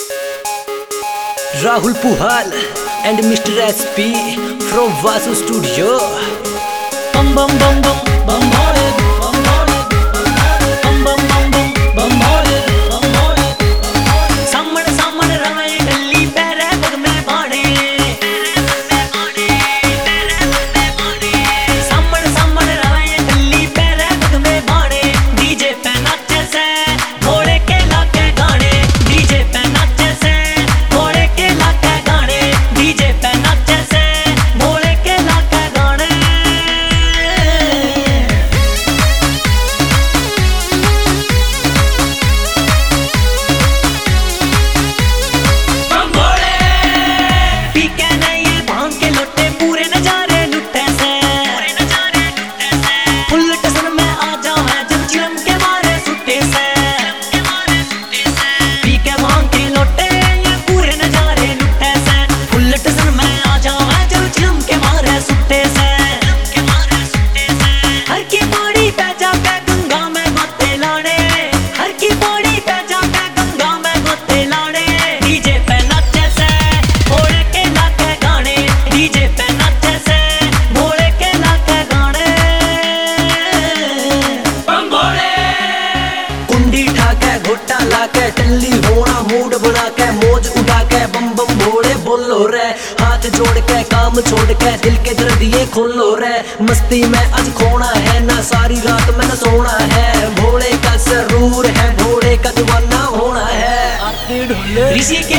Rahul Puhal and Mr. SP from Vasu Studio. Bum bum bum bum bum bole, bum bole, bum bum bum bum bum bole, bum bole. Samman samman rawe dalli pere pag mein baane, samman samman rawe dalli pere pag mein baane. DJ pe nache se bhole ke lage gaane, DJ pe nache se bhole ke lage gaane, DJ pe nache se bhole ke lage gaane. टल्ली होना mood बना के मौज उड़ा के बम बम भोले बोलो रे, हाथ जोड़ के काम छोड़ के दिल के दर्दिये खोलो रे। मस्ती में आज खोना है ना, सारी रात में न सोना है, भोले का सरूर है, भोले का दीवाना होना है। ऋषि